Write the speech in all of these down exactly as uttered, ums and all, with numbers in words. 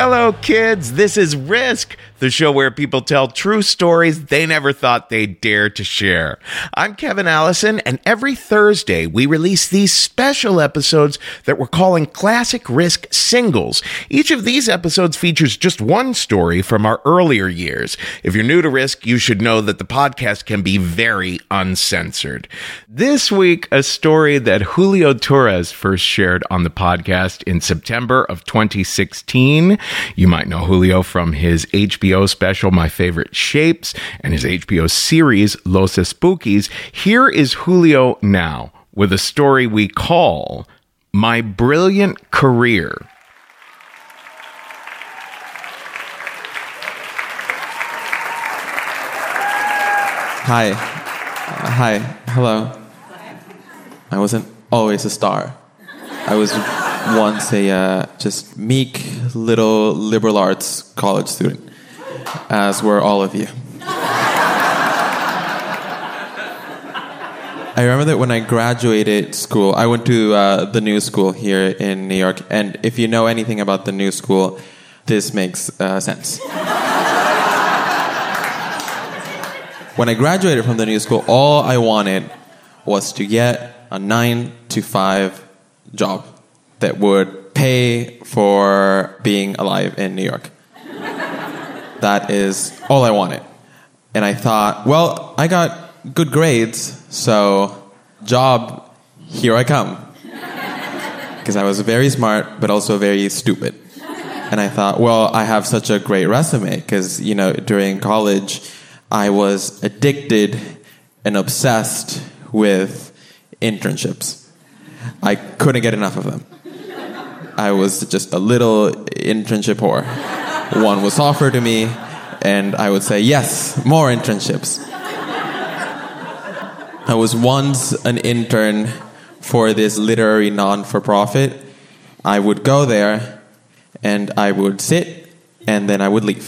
Hello, kids. This is Risk, the show where people tell true stories they never thought they'd dare to share. I'm Kevin Allison, and every Thursday we release these special episodes that we're calling Classic Risk Singles. Each of these episodes features just one story from our earlier years. If you're new to Risk, you should know that the podcast can be very uncensored. This week, a story that Julio Torres first shared on the podcast in September of twenty sixteen. You might know Julio from his H B O special, My Favorite Shapes, and his H B O series, Los Spookies. Here is Julio now with a story we call My Brilliant Career. Hi. Uh, hi. Hello. I wasn't always a star. I was once a uh, just meek little liberal arts college student, as were all of you. I remember that when I graduated school, I went to uh, the New School here in New York, and if you know anything about the New School, this makes uh, sense. When I graduated from the New School, all I wanted was to get a nine to five job that would pay for being alive in New York. That is all I wanted. And I thought, well, I got good grades, so job, here I come. Because I was very smart, but also very stupid. And I thought, well, I have such a great resume, because, you know, during college, I was addicted and obsessed with internships. I couldn't get enough of them. I was just a little internship whore. One was offered to me, and I would say, yes, more internships. I was once an intern for this literary non-for-profit. I would go there, and I would sit, and then I would leave.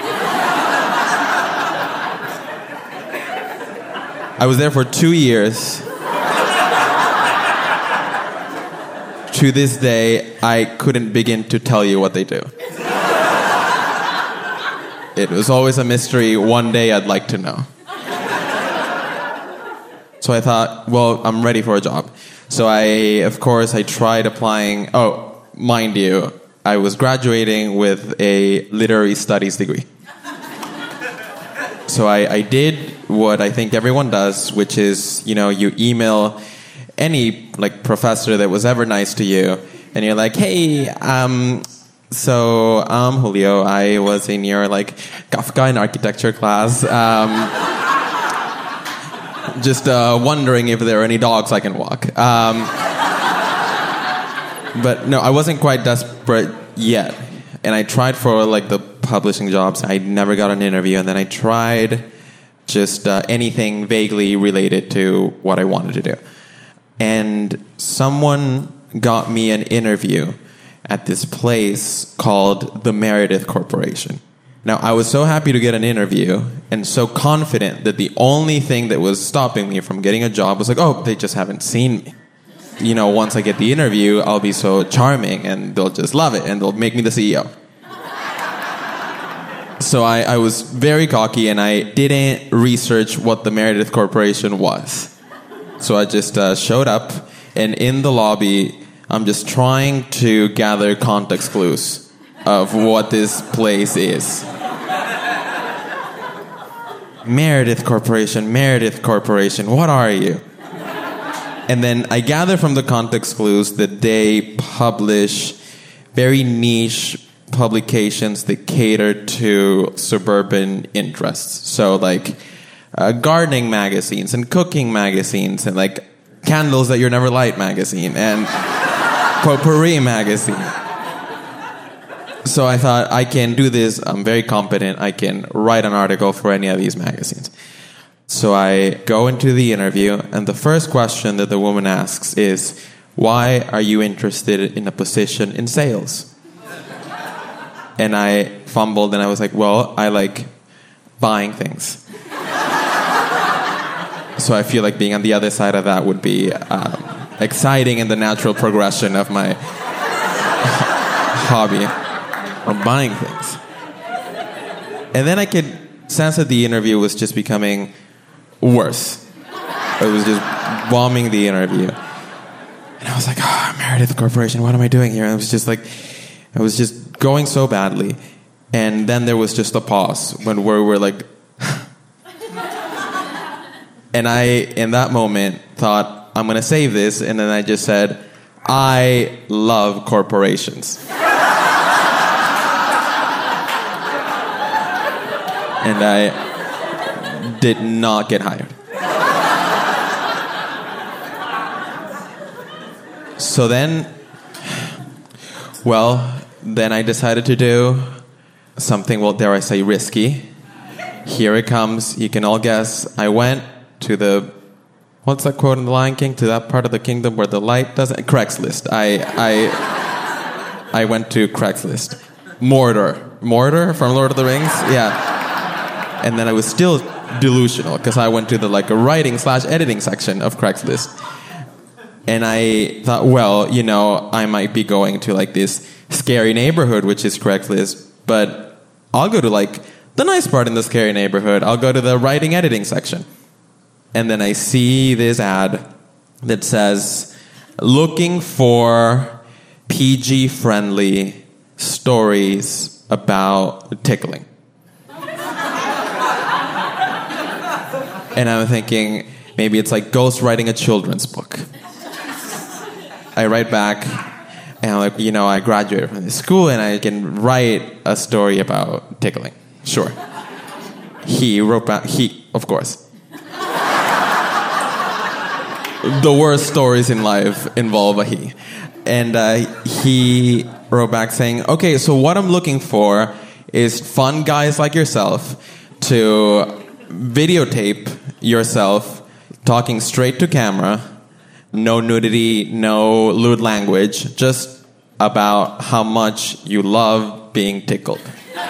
I was there for two years. To this day, I couldn't begin to tell you what they do. It was always a mystery. One day I'd like to know. So I thought, well, I'm ready for a job. So I, of course, I tried applying. Oh, mind you, I was graduating with a literary studies degree. So I, I did what I think everyone does, which is, you know, you email any like professor that was ever nice to you, and you're like, hey, um, so I'm Julio. I was in your like Kafka in architecture class. Um, just uh, wondering if there are any dogs I can walk. Um, but no, I wasn't quite desperate yet, and I tried for like the publishing jobs. I never got an interview, and then I tried just uh, anything vaguely related to what I wanted to do. And someone got me an interview at this place called the Meredith Corporation. Now, I was so happy to get an interview and so confident that the only thing that was stopping me from getting a job was like, oh, they just haven't seen me. You know, once I get the interview, I'll be so charming and they'll just love it and they'll make me the C E O. So I, I was very cocky and I didn't research what the Meredith Corporation was. So I just uh, showed up, and in the lobby, I'm just trying to gather context clues of what this place is. Meredith Corporation, Meredith Corporation, what are you? And then I gather from the context clues that they publish very niche publications that cater to suburban interests. So like uh, gardening magazines and cooking magazines and like Candles That You Never Light magazine and Potpourri magazine. So I thought, I can do this. I'm very competent. I can write an article for any of these magazines. So I go into the interview, and the first question that the woman asks is, why are you interested in a position in sales? And I fumbled, and I was like, well, I like buying things. So I feel like being on the other side of that would be um, exciting in the natural progression of my hobby. of buying things. And then I could sense that the interview was just becoming worse. It was just bombing the interview. And I was like, oh, Meredith Corporation, what am I doing here? And it was just like, it was just going so badly. And then there was just a pause when we were like, and I, in that moment, thought, I'm going to save this. And then I just said, I love corporations. And I did not get hired. So then, well, then I decided to do something, well, dare I say, risky. Here it comes. You can all guess. I went to the, what's that quote in The Lion King? To that part of the kingdom where the light doesn't... Craigslist. I, I, I went to Craigslist. Mordor. Mordor from Lord of the Rings? Yeah. And then I was still delusional because I went to the like a writing slash editing section of Craigslist. And I thought, well, you know, I might be going to like this scary neighborhood, which is Craigslist, but I'll go to like the nice part in the scary neighborhood. I'll go to the writing editing section. And then I see this ad that says, looking for P G-friendly stories about tickling. And I'm thinking, maybe it's like ghostwriting a children's book. I write back, and I'm like, you know, I graduated from this school, and I can write a story about tickling. Sure. He wrote back, he, of course. The worst stories in life involve a he. And uh, he wrote back saying, okay, so what I'm looking for is fun guys like yourself to videotape yourself talking straight to camera, no nudity, no lewd language, just about how much you love being tickled.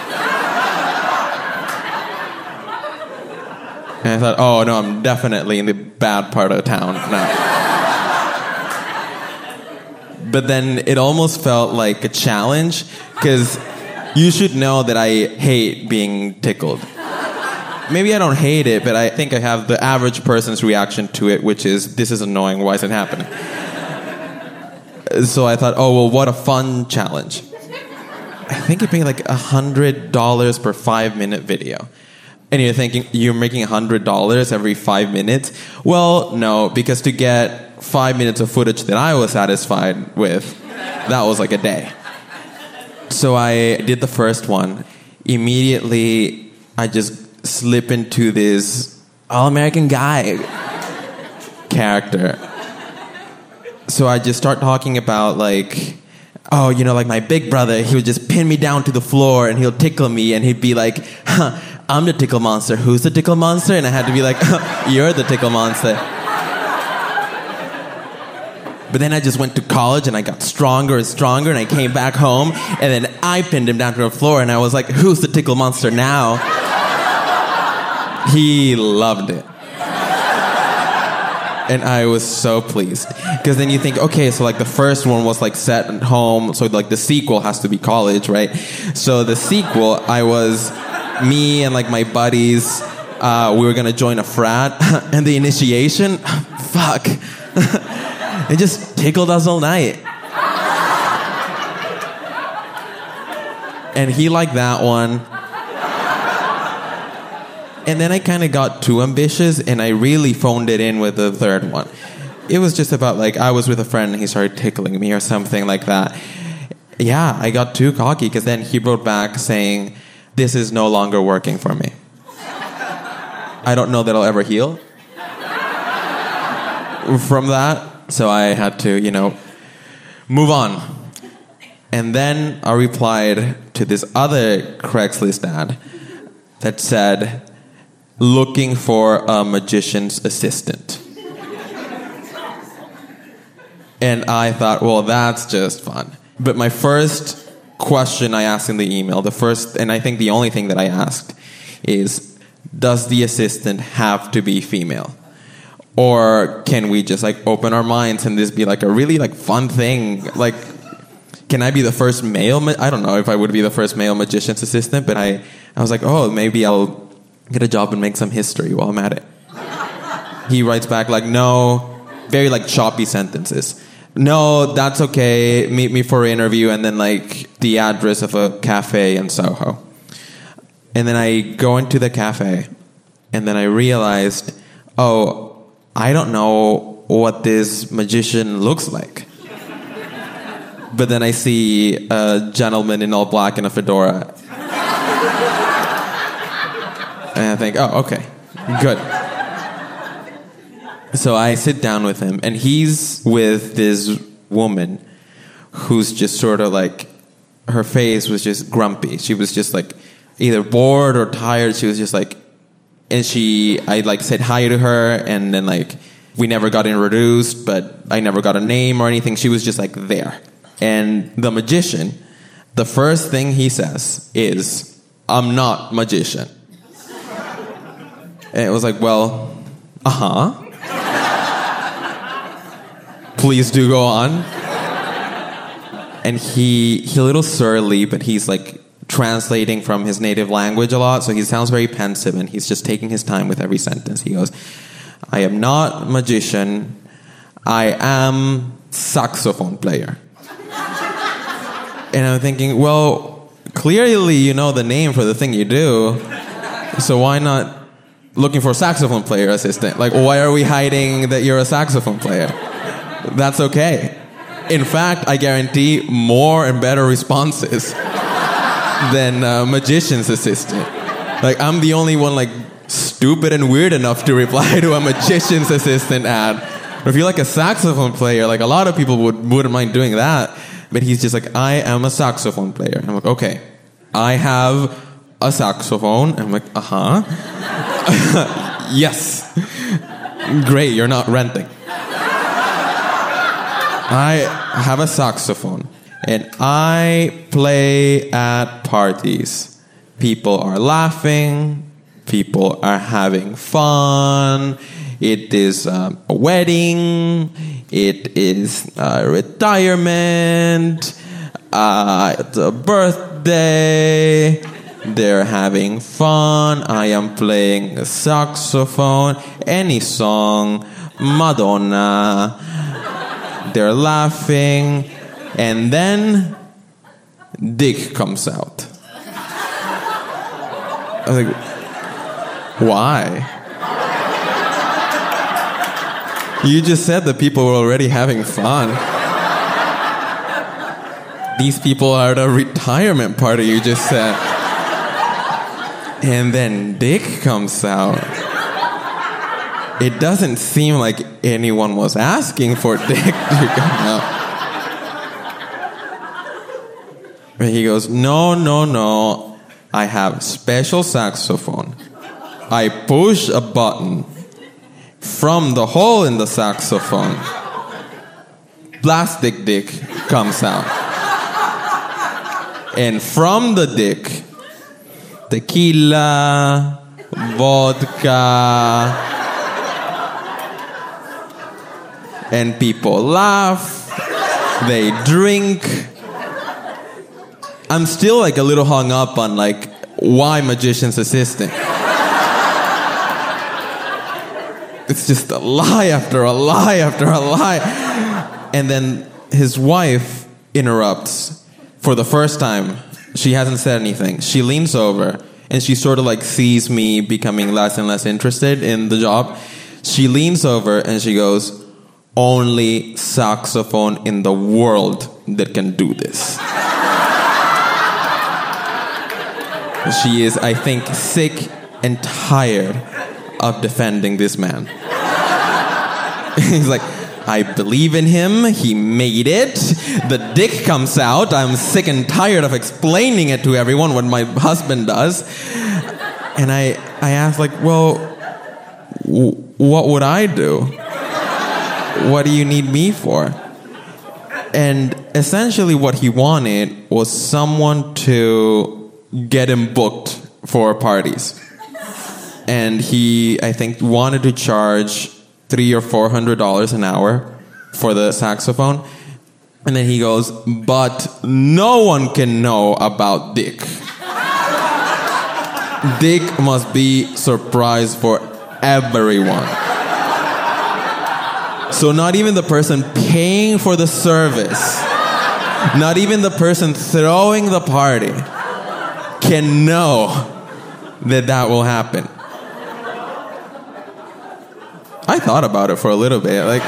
And I thought, oh no, I'm definitely in the bad part of town now. But then it almost felt like a challenge, because you should know that I hate being tickled. Maybe I don't hate it, but I think I have the average person's reaction to it, which is, this is annoying, why is it happening? So I thought, oh, well, what a fun challenge. I think it paid like one hundred dollars per five-minute video. And you're thinking, you're making one hundred dollars every five minutes? Well, no, because to get five minutes of footage that I was satisfied with, that was like a day. So I did the first one. Immediately, I just slip into this all-American guy character. So I just start talking about like, oh, you know, like my big brother, he would just pin me down to the floor and he'll tickle me and he'd be like, huh, I'm the tickle monster. Who's the tickle monster? And I had to be like, you're the tickle monster. But then I just went to college and I got stronger and stronger and I came back home and then I pinned him down to the floor and I was like, who's the tickle monster now? He loved it. And I was so pleased. Because then you think, okay, so like the first one was like set at home, so like the sequel has to be college, right? So the sequel, I was me and like my buddies, uh, we were gonna join a frat, and the initiation, fuck, it just tickled us all night. And he liked that one. And then I kind of got too ambitious, and I really phoned it in with the third one. It was just about, like, I was with a friend, and he started tickling me or something like that. Yeah, I got too cocky, because then he wrote back saying, this is no longer working for me. I don't know that I'll ever heal from that. So I had to, you know, move on. And then I replied to this other Craigslist ad that said, looking for a magician's assistant. And I thought, well, that's just fun. But my first question I asked in the email, the first, and I think the only thing that I asked is, does the assistant have to be female? Or can we just like open our minds and this be like a really like fun thing? Like, can I be the first male? Ma- I don't know if I would be the first male magician's assistant, but I, I was like, oh, maybe I'll get a job and make some history while I'm at it. He writes back like, no, very like choppy sentences. No, that's okay. Meet me for an interview, and then like the address of a cafe in Soho. And then I go into the cafe, and then I realized, oh, I don't know what this magician looks like. But then I see a gentleman in all black and a fedora. And I think, oh, okay, good. So I sit down with him, and he's with this woman who's just sort of like, her face was just grumpy. She was just like either bored or tired. She was just like, and she, I like said hi to her, and then like, we never got introduced, but I never got a name or anything. She was just like there. And the magician, the first thing he says is, I'm not magician. And it was like, well, uh-huh. Please do go on. And he, he a little surly, but he's like translating from his native language a lot, so he sounds very pensive, and he's just taking his time with every sentence. He goes, I am not magician. I am saxophone player. And I'm thinking, well, clearly you know the name for the thing you do, so why not looking for a saxophone player assistant? Like, why are we hiding that you're a saxophone player? That's okay. In fact, I guarantee more and better responses than a magician's assistant. Like, I'm the only one, like, stupid and weird enough to reply to a magician's assistant ad. But if you're like a saxophone player, like, a lot of people would, wouldn't mind doing that. But he's just like, I am a saxophone player. I'm like, okay, I have a saxophone. I'm like, uh-huh. Yes. Great, you're not renting. I have a saxophone, and I play at parties. People are laughing. People are having fun. It is um, a wedding. It is a retirement. Uh, it's a birthday. They're having fun. I am playing a saxophone. Any song. Madonna. They're laughing. And then Dick comes out. I was like, why? You just said that people were already having fun. These people are at a retirement party, you just said. And then Dick comes out. It doesn't seem like anyone was asking for Dick to come out. And he goes, no, no, no. I have special saxophone. I push a button. From the hole in the saxophone, plastic dick comes out. And from the dick, tequila, vodka, and people laugh, they drink. I'm still like a little hung up on like, why magician's assistant? It's just a lie after a lie after a lie. And then his wife interrupts for the first time. She hasn't said anything. She leans over and she sort of like sees me becoming less and less interested in the job. She leans over and she goes, only saxophone in the world that can do this. She is, I think, sick and tired of defending this man. He's like, I believe in him. He made it. The dick comes out. I'm sick and tired of explaining it to everyone what my husband does. And I, I asked, like, well, w- what would I do? What do you need me for? And essentially what he wanted was someone to get him booked for parties. And he, I think, wanted to charge three or four hundred dollars an hour for the saxophone. And then he goes, but no one can know about Dick. Dick must be surprised for everyone. So not even the person paying for the service, not even the person throwing the party can know that that will happen. I thought about it for a little bit. Like,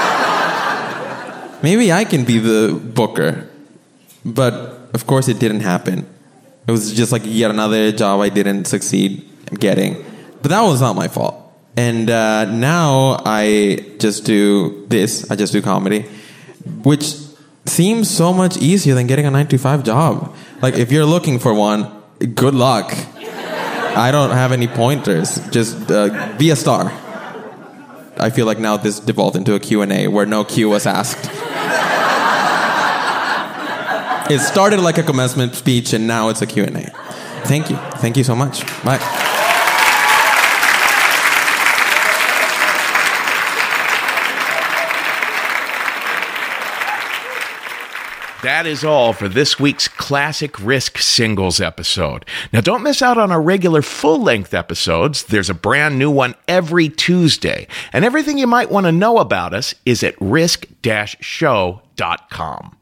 maybe I can be the booker. But, of course, it didn't happen. It was just like yet another job I didn't succeed getting. But that was not my fault. And uh, now I just do this. I just do comedy, which seems so much easier than getting a nine to five job. Like, if you're looking for one, good luck. I don't have any pointers. Just uh, be a star. I feel like now this devolved into a Q and A where no Q was asked. It started like a commencement speech, and now it's a Q and A. Thank you. Thank you so much. Bye. That is all for this week's Classic Risk Singles episode. Now, don't miss out on our regular full-length episodes. There's a brand new one every Tuesday. And everything you might want to know about us is at risk dash show dot com.